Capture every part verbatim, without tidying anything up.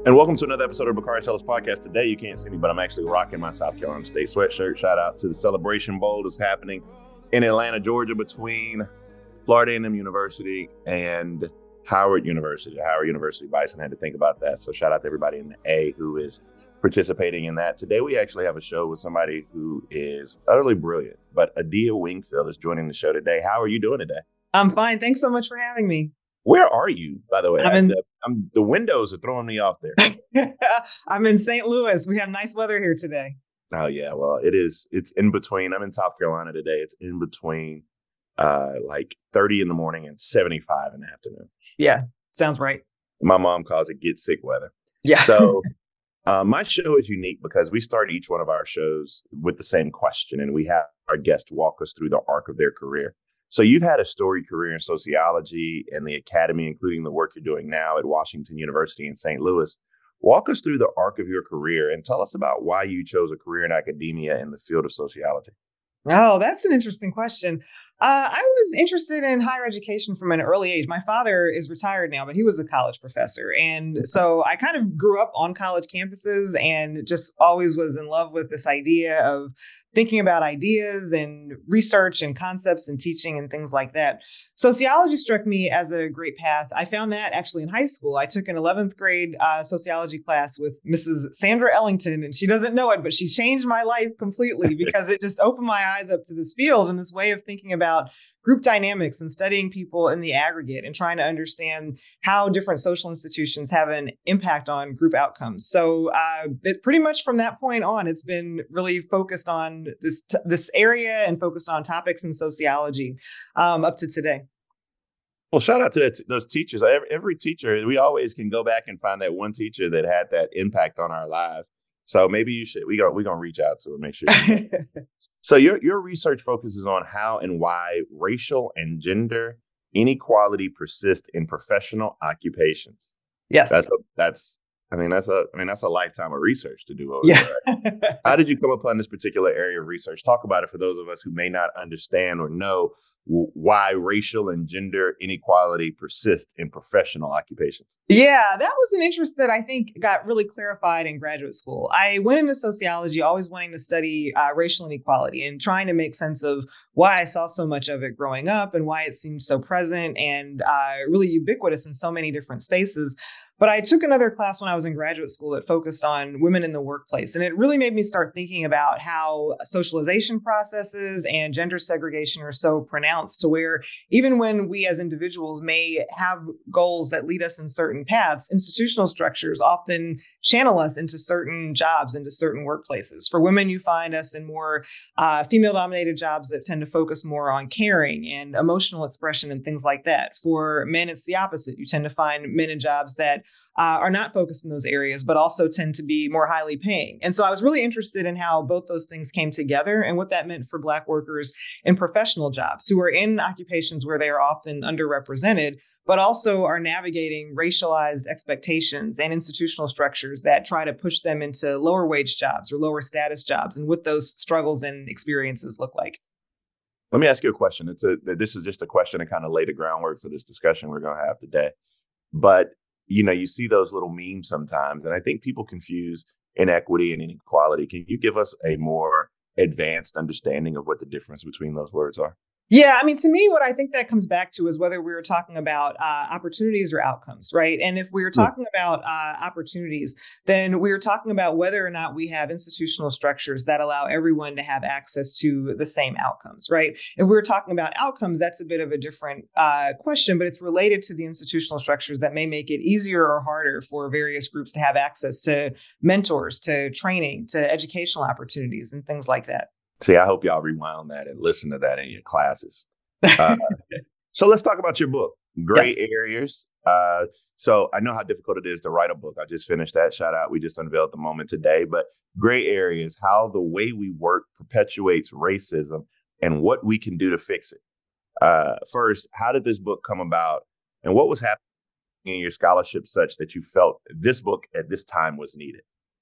And welcome to another episode of Bakari Sellers Podcast. Today, you can't see me, but I'm actually rocking my South Carolina State sweatshirt. Shout out to the Celebration Bowl that's happening in Atlanta, Georgia, between Florida A and M University and Howard University. Howard University Bison had to think about that. So shout out to everybody in the A who is participating in that. Today, we actually have a show with somebody who is utterly brilliant. But Adia Wingfield is joining the show today. How are you doing today? I'm fine. Thanks so much for having me. Where are you, by the way? I'm in, the, I'm, the windows are throwing me off there. I'm in Saint Louis. We have nice weather here today. Oh, yeah. Well, it is. It's in between. I'm in South Carolina today. It's in between uh, like thirty in the morning and seventy-five in the afternoon. Yeah, sounds right. My mom calls it get sick weather. Yeah. So uh, my show is unique because we start each one of our shows with the same question, and we have our guest walk us through the arc of their career. So you've had a storied career in sociology and the academy, including the work you're doing now at Washington University in Saint Louis. Walk us through the arc of your career and tell us about why you chose a career in academia in the field of sociology. Oh, that's an interesting question. Uh, I was interested in higher education from an early age. My father is retired now, but he was a college professor. And so I kind of grew up on college campuses and just always was in love with this idea of thinking about ideas and research and concepts and teaching and things like that. Sociology struck me as a great path. I found that actually in high school. I took an eleventh grade uh, sociology class with Missus Sandra Ellington, and she doesn't know it, but she changed my life completely because it just opened my eyes up to this field and this way of thinking about group dynamics and studying people in the aggregate and trying to understand how different social institutions have an impact on group outcomes. So uh, it, pretty much from that point on, it's been really focused on this this area and focused on topics in sociology um, up to today. Well, shout out to that, those teachers. Every, every teacher, we always can go back and find that one teacher that had that impact on our lives. So maybe you should, we go, we're going to reach out to her, make sure. You know. So your your research focuses on how and why racial and gender inequality persist in professional occupations. Yes. That's, a, that's, I mean, that's a, I mean, that's a lifetime of research to do. Over yeah. there. How did you come upon this particular area of research? Talk about it for those of us who may not understand or know w- why racial and gender inequality persist in professional occupations. Yeah, that was an interest that I think got really clarified in graduate school. I went into sociology always wanting to study uh, racial inequality and trying to make sense of why I saw so much of it growing up and why it seemed so present and uh, really ubiquitous in so many different spaces. But I took another class when I was in graduate school that focused on women in the workplace. And it really made me start thinking about how socialization processes and gender segregation are so pronounced to where even when we as individuals may have goals that lead us in certain paths, institutional structures often channel us into certain jobs, into certain workplaces. For women, you find us in more uh, female-dominated jobs that tend to focus more on caring and emotional expression and things like that. For men, it's the opposite. You tend to find men in jobs that Uh, are not focused in those areas, but also tend to be more highly paying. And so I was really interested in how both those things came together and what that meant for Black workers in professional jobs who are in occupations where they are often underrepresented, but also are navigating racialized expectations and institutional structures that try to push them into lower wage jobs or lower status jobs and what those struggles and experiences look like. Let me ask you a question. It's a, this is just a question to kind of lay the groundwork for this discussion we're going to have today. But you know, you see those little memes sometimes, and I think people confuse inequity and inequality. Can you give us a more advanced understanding of what the difference between those words are? Yeah, I mean, to me, what I think that comes back to is whether we were talking about uh, opportunities or outcomes, right? And if we were talking mm. about uh, opportunities, then we were talking about whether or not we have institutional structures that allow everyone to have access to the same outcomes, right? If we were talking about outcomes, that's a bit of a different uh, question, but it's related to the institutional structures that may make it easier or harder for various groups to have access to mentors, to training, to educational opportunities, and things like that. See, I hope y'all rewound that and listen to that in your classes. Uh, so let's talk about your book, Gray yes. Areas. Uh, so I know how difficult it is to write a book. I just finished that. Shout out. We just unveiled the moment today. But Gray Areas, how the way we work perpetuates racism and what we can do to fix it. Uh, first, how did this book come about? And what was happening in your scholarship such that you felt this book at this time was needed?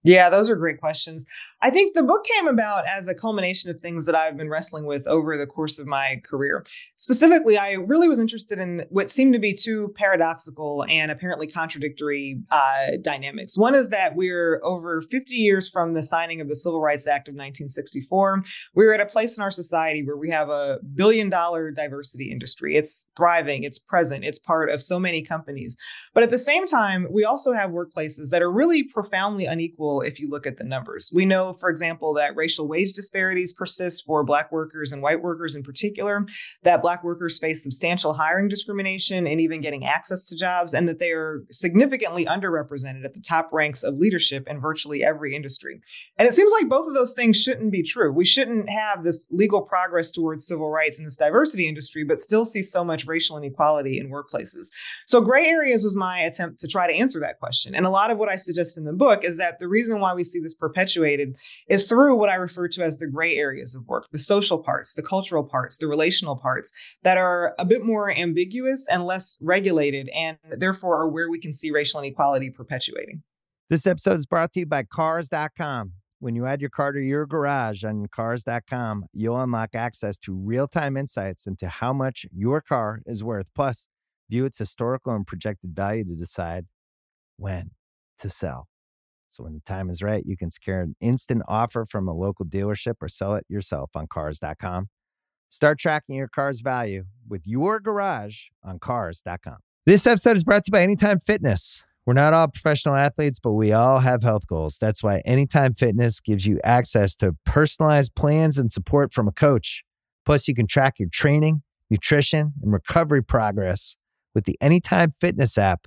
Yeah, those are great questions. I think the book came about as a culmination of things that I've been wrestling with over the course of my career. Specifically, I really was interested in what seemed to be two paradoxical and apparently contradictory uh, dynamics. One is that we're over fifty years from the signing of the Civil Rights Act of nineteen sixty-four. We're at a place in our society where we have a billion dollar diversity industry. It's thriving, it's present, it's part of so many companies. But at the same time, we also have workplaces that are really profoundly unequal if you look at the numbers. We know, for example, that racial wage disparities persist for Black workers and white workers in particular, that Black workers face substantial hiring discrimination and even getting access to jobs, and that they are significantly underrepresented at the top ranks of leadership in virtually every industry. And it seems like both of those things shouldn't be true. We shouldn't have this legal progress towards civil rights in this diversity industry, but still see so much racial inequality in workplaces. So gray areas was my attempt to try to answer that question. And a lot of what I suggest in the book is that the reason why we see this perpetuated is through what I refer to as the gray areas of work, the social parts, the cultural parts, the relational parts that are a bit more ambiguous and less regulated, and therefore are where we can see racial inequality perpetuating. This episode is brought to you by Cars dot com. When you add your car to your garage on Cars dot com, you'll unlock access to real-time insights into how much your car is worth. Plus, view its historical and projected value to decide when to sell. So when the time is right, you can secure an instant offer from a local dealership or sell it yourself on Cars dot com. Start tracking your car's value with your garage on Cars dot com. This episode is brought to you by Anytime Fitness. We're not all professional athletes, but we all have health goals. That's why Anytime Fitness gives you access to personalized plans and support from a coach. Plus, you can track your training, nutrition, and recovery progress with the Anytime Fitness app,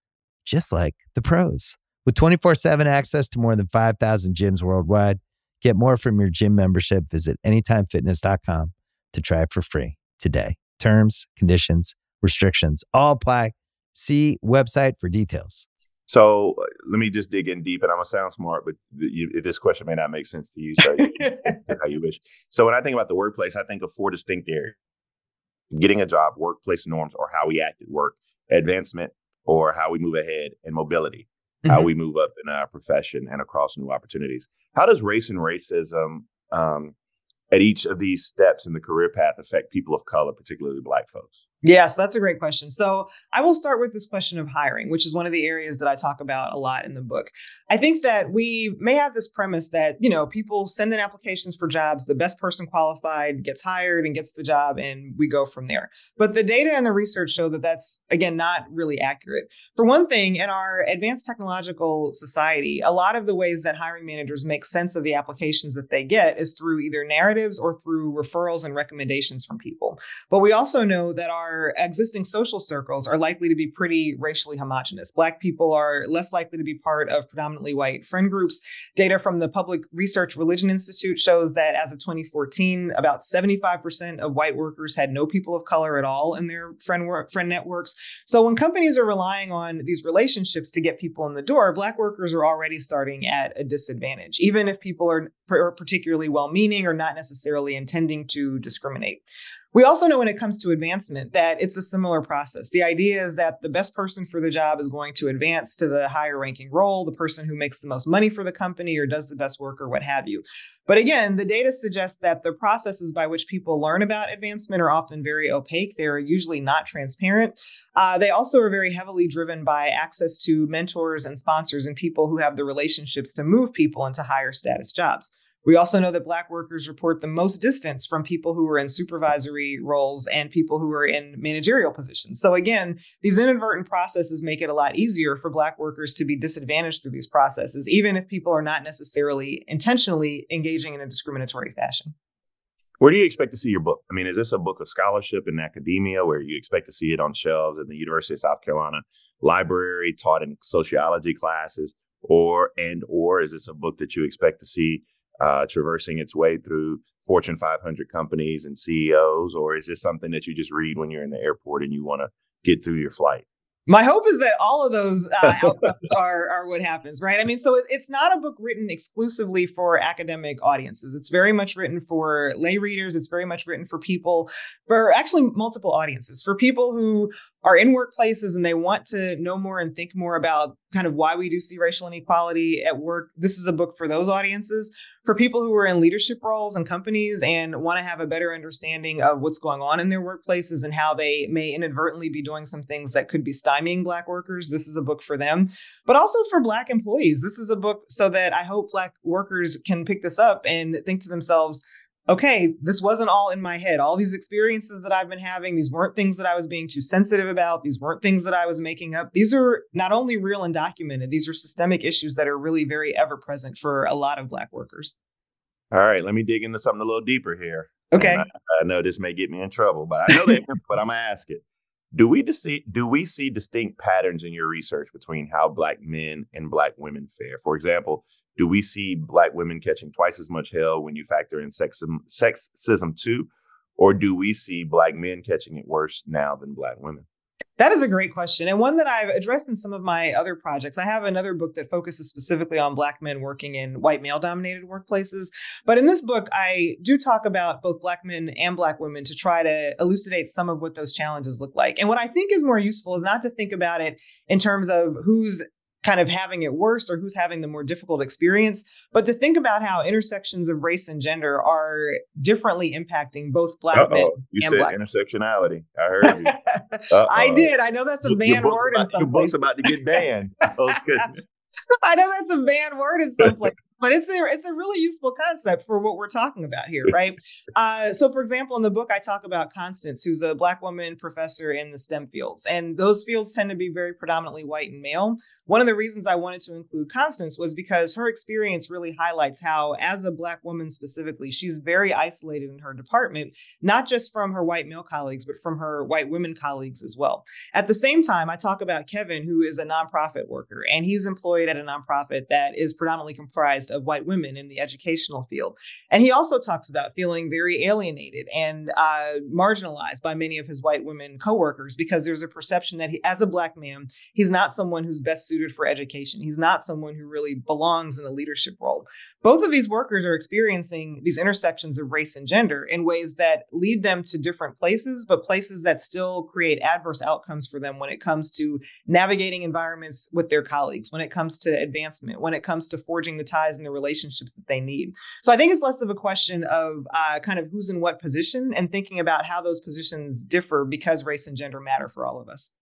just like the pros. With twenty-four seven access to more than five thousand gyms worldwide, get more from your gym membership. Visit anytime fitness dot com to try it for free today. Terms, conditions, restrictions all apply. See website for details. So uh, let me just dig in deep, and I'm gonna sound smart, but th- you, this question may not make sense to you, so you, how you wish. So when I think about the workplace, I think of four distinct areas: getting a job, workplace norms, or how we act at work; advancement, or how we move ahead; and mobility, mm-hmm. how we move up in our profession and across new opportunities. How does race and racism um, at each of these steps in the career path affect people of color, particularly Black folks? Yeah, so that's a great question. So I will start with this question of hiring, which is one of the areas that I talk about a lot in the book. I think that we may have this premise that, you know, people send in applications for jobs, the best person qualified gets hired and gets the job, and we go from there. But the data and the research show that that's, again, not really accurate. For one thing, in our advanced technological society, a lot of the ways that hiring managers make sense of the applications that they get is through either narratives or through referrals and recommendations from people. But we also know that our Our existing social circles are likely to be pretty racially homogenous. Black people are less likely to be part of predominantly white friend groups. Data from the Public Research Religion Institute shows that as of twenty fourteen, about seventy-five percent of white workers had no people of color at all in their friend work, friend networks. So when companies are relying on these relationships to get people in the door, Black workers are already starting at a disadvantage, even if people are, are particularly well-meaning or not necessarily intending to discriminate. We also know when it comes to advancement that it's a similar process. The idea is that the best person for the job is going to advance to the higher ranking role, the person who makes the most money for the company or does the best work or what have you. But again, the data suggests that the processes by which people learn about advancement are often very opaque. They're usually not transparent. Uh, they also are very heavily driven by access to mentors and sponsors and people who have the relationships to move people into higher status jobs. We also know that Black workers report the most distance from people who are in supervisory roles and people who are in managerial positions. So again, these inadvertent processes make it a lot easier for Black workers to be disadvantaged through these processes, even if people are not necessarily intentionally engaging in a discriminatory fashion. Where do you expect to see your book? I mean, is this a book of scholarship in academia where you expect to see it on shelves in the University of South Carolina library, taught in sociology classes, or and or is this a book that you expect to see Uh, traversing its way through Fortune five hundred companies and C E Os, or is this something that you just read when you're in the airport and you want to get through your flight? My hope is that all of those uh, outcomes are, are what happens, right? I mean, so it, it's not a book written exclusively for academic audiences. It's very much written for lay readers. It's very much written for people, for actually multiple audiences, for people who are in workplaces and they want to know more and think more about kind of why we do see racial inequality at work, this is a book for those audiences. For people who are in leadership roles and companies and want to have a better understanding of what's going on in their workplaces and how they may inadvertently be doing some things that could be stymieing Black workers, this is a book for them. But also for Black employees, this is a book so that I hope Black workers can pick this up and think to themselves, okay, this wasn't all in my head. All these experiences that I've been having, these weren't things that I was being too sensitive about. These weren't things that I was making up. These are not only real and documented, these are systemic issues that are really very ever present for a lot of Black workers. All right, let me dig into something a little deeper here. Okay. I, I know this may get me in trouble, but I know that, but I'm going to ask it. Do we, see, do we see distinct patterns in your research between how Black men and Black women fare? For example, do we see Black women catching twice as much hell when you factor in sexism, sexism too? Or do we see Black men catching it worse now than Black women? That is a great question, and one that I've addressed in some of my other projects. I have another book that focuses specifically on Black men working in white male-dominated workplaces. But in this book, I do talk about both Black men and Black women to try to elucidate some of what those challenges look like. And what I think is more useful is not to think about it in terms of who's kind of having it worse or who's having the more difficult experience, but to think about how intersections of race and gender are differently impacting both Black Uh-oh. men you and said Black intersectionality. I heard you. I did. I know that's a banned word in some Your book's places. about to get banned. Oh, goodness. I know that's a banned word in some places, but it's a it's a really useful concept for what we're talking about here, right? Uh, so, for example, in the book, I talk about Constance, who's a Black woman professor in the STEM fields, and those fields tend to be very predominantly white and male. One of the reasons I wanted to include Constance was because her experience really highlights how, as a Black woman specifically, she's very isolated in her department, not just from her white male colleagues, but from her white women colleagues as well. At the same time, I talk about Kevin, who is a nonprofit worker, and he's employed at a nonprofit that is predominantly comprised of white women in the educational field. And he also talks about feeling very alienated and uh, marginalized by many of his white women coworkers because there's a perception that he, as a Black man, he's not someone who's best suited for education. He's not someone who really belongs in a leadership role. Both of these workers are experiencing these intersections of race and gender in ways that lead them to different places, but places that still create adverse outcomes for them when it comes to navigating environments with their colleagues, when it comes to advancement, when it comes to forging the ties and the relationships that they need. So I think it's less of a question of uh, kind of who's in what position and thinking about how those positions differ because race and gender matter for all of us.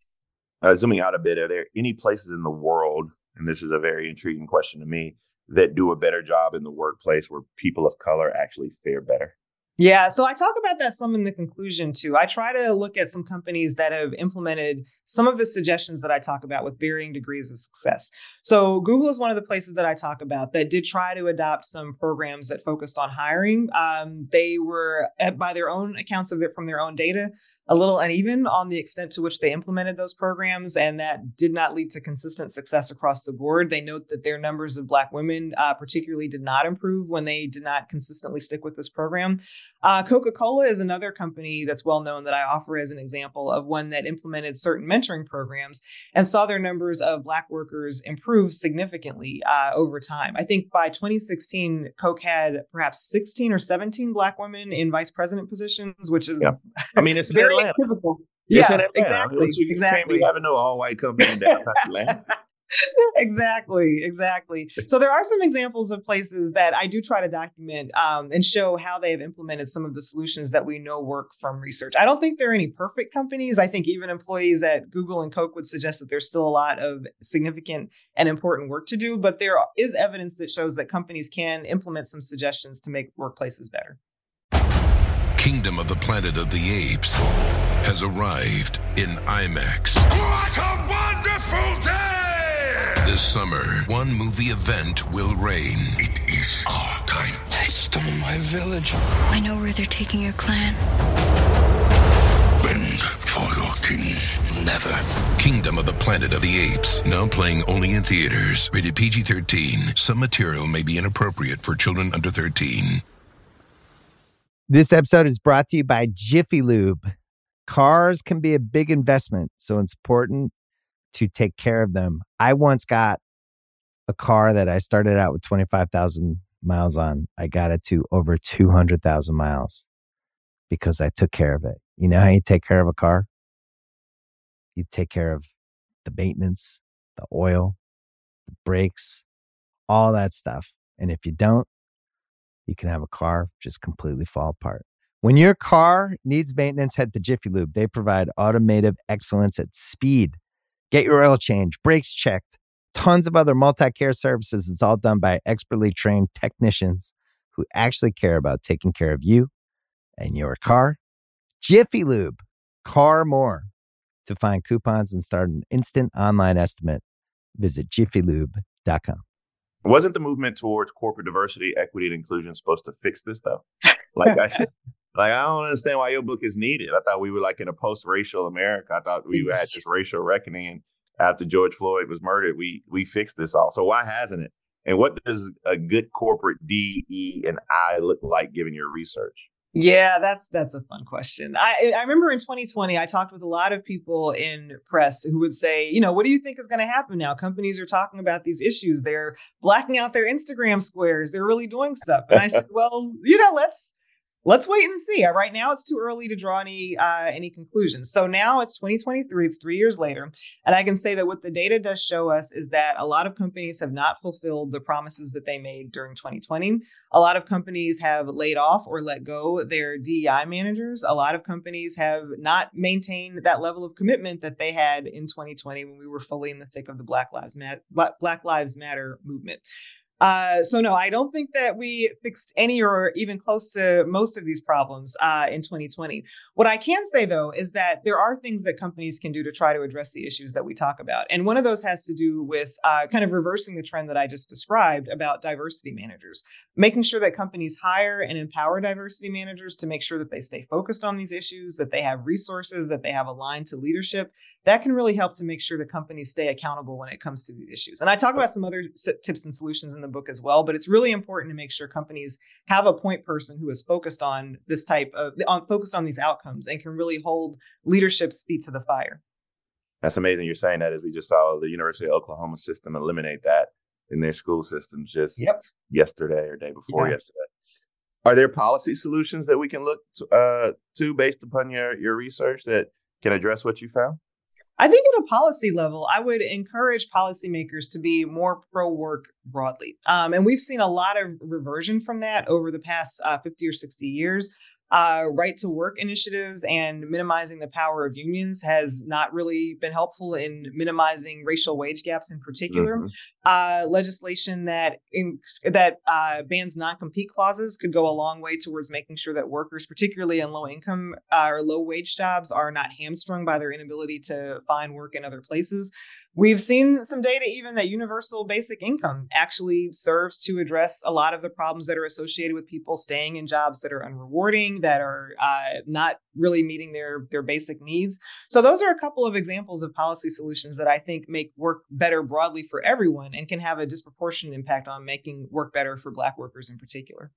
Uh, zooming out a bit, are there any places in the world, and this is a very intriguing question to me, that do a better job in the workplace where people of color actually fare better? Yeah, so I talk about that some in the conclusion, too. I try to look at some companies that have implemented some of the suggestions that I talk about with varying degrees of success. So Google is one of the places that I talk about that did try to adopt some programs that focused on hiring. Um, they were, by their own accounts of it from their own data, a little uneven on the extent to which they implemented those programs, and that did not lead to consistent success across the board. They note that their numbers of Black women uh, particularly did not improve when they did not consistently stick with this program. Uh, Coca-Cola is another company that's well known that I offer as an example of one that implemented certain mentoring programs and saw their numbers of Black workers improve significantly uh, over time. I think by twenty sixteen, Coke had perhaps sixteen or seventeen Black women in vice president positions, which is yeah. I mean, it's very Atlanta. typical. It's Yeah, in Atlanta. exactly. You exactly. can't be having no all-white company in downtown Atlanta. exactly, exactly. So there are some examples of places that I do try to document um, and show how they have implemented some of the solutions that we know work from research. I don't think there are any perfect companies. I think even employees at Google and Coke would suggest that there's still a lot of significant and important work to do, but there is evidence that shows that companies can implement some suggestions to make workplaces better. Kingdom of the Planet of the Apes has arrived in IMAX. What a wonderful day! This summer, one movie event will reign. It is our time. They stole my village. I know where they're taking your clan. Bend for your king. Never. Kingdom of the Planet of the Apes, now playing only in theaters. Rated P G thirteen. Some material may be inappropriate for children under thirteen. This episode is brought to you by Jiffy Lube. Cars can be a big investment, so it's important to take care of them. I once got a car that I started out with twenty-five thousand miles on. I got it to over two hundred thousand miles because I took care of it. You know how you take care of a car? You take care of the maintenance, the oil, the brakes, all that stuff. And if you don't, you can have a car just completely fall apart. When your car needs maintenance, head to Jiffy Lube. They provide automotive excellence at speed. Get your oil change, brakes checked, tons of other multi-care services. It's all done by expertly trained technicians who actually care about taking care of you and your car. Jiffy Lube, car more. To find coupons and start an instant online estimate, visit jiffy lube dot com. Wasn't the movement towards corporate diversity, equity, and inclusion supposed to fix this though? Like I like I don't understand why your book is needed. I thought we were like in a post-racial America. I thought we had just racial reckoning, and after George Floyd was murdered, we we fixed this all. So why hasn't it? And what does a good corporate D, E, and I look like given your research? Yeah, that's that's a fun question. I I remember in twenty twenty, I talked with a lot of people in press who would say, you know, what do you think is going to happen now? Companies are talking about these issues. They're blacking out their Instagram squares. They're really doing stuff. And I said, well, you know, let's let's wait and see. Right now, it's too early to draw any uh, any conclusions. So now it's twenty twenty-three. It's three years later. And I can say that what the data does show us is that a lot of companies have not fulfilled the promises that they made during twenty twenty. A lot of companies have laid off or let go their D E I managers. A lot of companies have not maintained that level of commitment that they had in twenty twenty when we were fully in the thick of the Black Lives Matter, Black Lives Matter movement. Uh, so no, I don't think that we fixed any or even close to most of these problems uh, in twenty twenty. What I can say, though, is that there are things that companies can do to try to address the issues that we talk about. And one of those has to do with uh, kind of reversing the trend that I just described about diversity managers, making sure that companies hire and empower diversity managers to make sure that they stay focused on these issues, that they have resources, that they have aligned to leadership. That can really help to make sure that companies stay accountable when it comes to these issues. And I talk about some other tips and solutions in the book as well, but it's really important to make sure companies have a point person who is focused on this type of, on, focused on these outcomes and can really hold leadership's feet to the fire. That's amazing you're saying that, as we just saw the University of Oklahoma system eliminate that in their school systems just yep. yesterday or day before yeah. yesterday. Are there policy solutions that we can look to, uh, to based upon your, your research that can address what you found? I think at a policy level, I would encourage policymakers to be more pro-work broadly. Um, and we've seen a lot of reversion from that over the past uh, fifty or sixty years. Uh, right to work initiatives and minimizing the power of unions has not really been helpful in minimizing racial wage gaps in particular. Mm-hmm. Uh, legislation that in, that uh, bans non-compete clauses could go a long way towards making sure that workers, particularly in low income uh, or low wage jobs, are not hamstrung by their inability to find work in other places. We've seen some data even that universal basic income actually serves to address a lot of the problems that are associated with people staying in jobs that are unrewarding, that are uh, not really meeting their, their basic needs. So those are a couple of examples of policy solutions that I think make work better broadly for everyone and can have a disproportionate impact on making work better for Black workers in particular.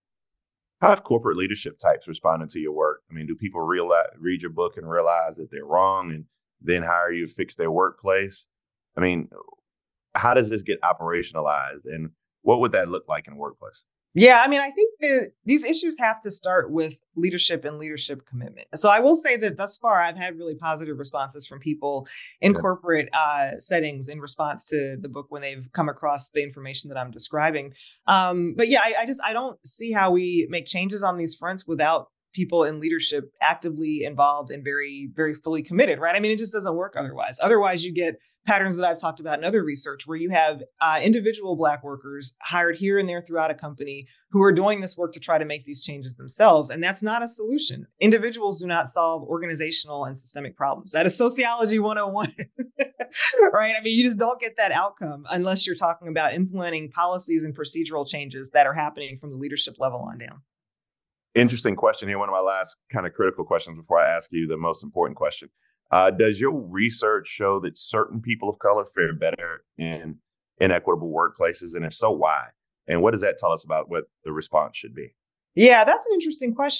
How have corporate leadership types responded to your work? I mean, do people realize, read your book and realize that they're wrong and then hire you to fix their workplace? I mean, how does this get operationalized, and what would that look like in a workplace? Yeah, I mean, I think that these issues have to start with leadership and leadership commitment. So I will say that thus far, I've had really positive responses from people in yeah. corporate uh, settings in response to the book when they've come across the information that I'm describing. Um, but yeah, I, I just I don't see how we make changes on these fronts without people in leadership actively involved and very, very fully committed, right? I mean, it just doesn't work otherwise. Otherwise, you get patterns that I've talked about in other research where you have uh, individual Black workers hired here and there throughout a company who are doing this work to try to make these changes themselves. And that's not a solution. Individuals do not solve organizational and systemic problems. That is sociology one oh one, right? I mean, you just don't get that outcome unless you're talking about implementing policies and procedural changes that are happening from the leadership level on down. Interesting question here. One of my last kind of critical questions before I ask you the most important question. Uh, does your research show that certain people of color fare better in inequitable workplaces? And if so, why? And what does that tell us about what the response should be? Yeah, that's an interesting question.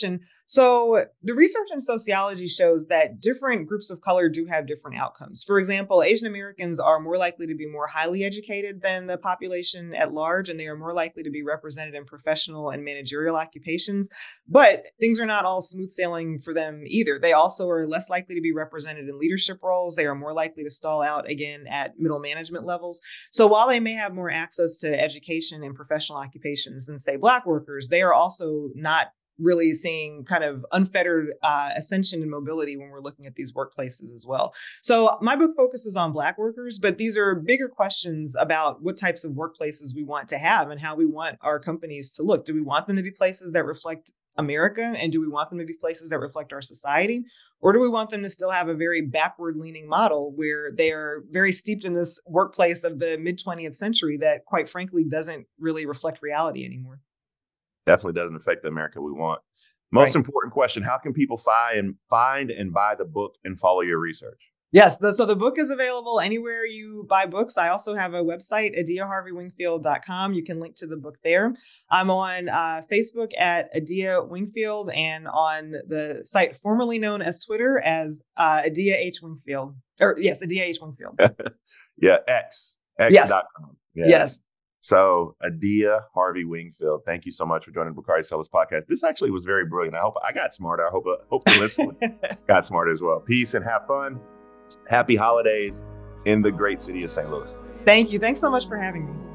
So the research in sociology shows that different groups of color do have different outcomes. For example, Asian Americans are more likely to be more highly educated than the population at large, and they are more likely to be represented in professional and managerial occupations. But things are not all smooth sailing for them either. They also are less likely to be represented in leadership roles. They are more likely to stall out again at middle management levels. So while they may have more access to education and professional occupations than, say, Black workers, they are also not really seeing kind of unfettered uh, ascension and mobility when we're looking at these workplaces as well. So my book focuses on Black workers, but these are bigger questions about what types of workplaces we want to have and how we want our companies to look. Do we want them to be places that reflect America? And do we want them to be places that reflect our society? Or do we want them to still have a very backward leaning model where they are very steeped in this workplace of the mid twentieth century that, quite frankly, doesn't really reflect reality anymore? Definitely doesn't affect the America we want. Most Right. important question, how can people find and find and buy the book and follow your research? Yes, the, so the book is available anywhere you buy books. I also have a website, adia harvey wingfield dot com. You can link to the book there. I'm on uh, Facebook at Adia Wingfield and on the site formerly known as Twitter as uh, Adia H. Wingfield. Or yes, Adia H. Wingfield. Yeah, X. X Yes. dot com. Yes. So, Adia Harvey Wingfield, thank you so much for joining the Bacardi Cellars podcast. This actually was very brilliant. I hope I got smarter. I hope, I hope the listener got smarter as well. Peace and have fun. Happy holidays in the great city of Saint Louis. Thank you. Thanks so much for having me.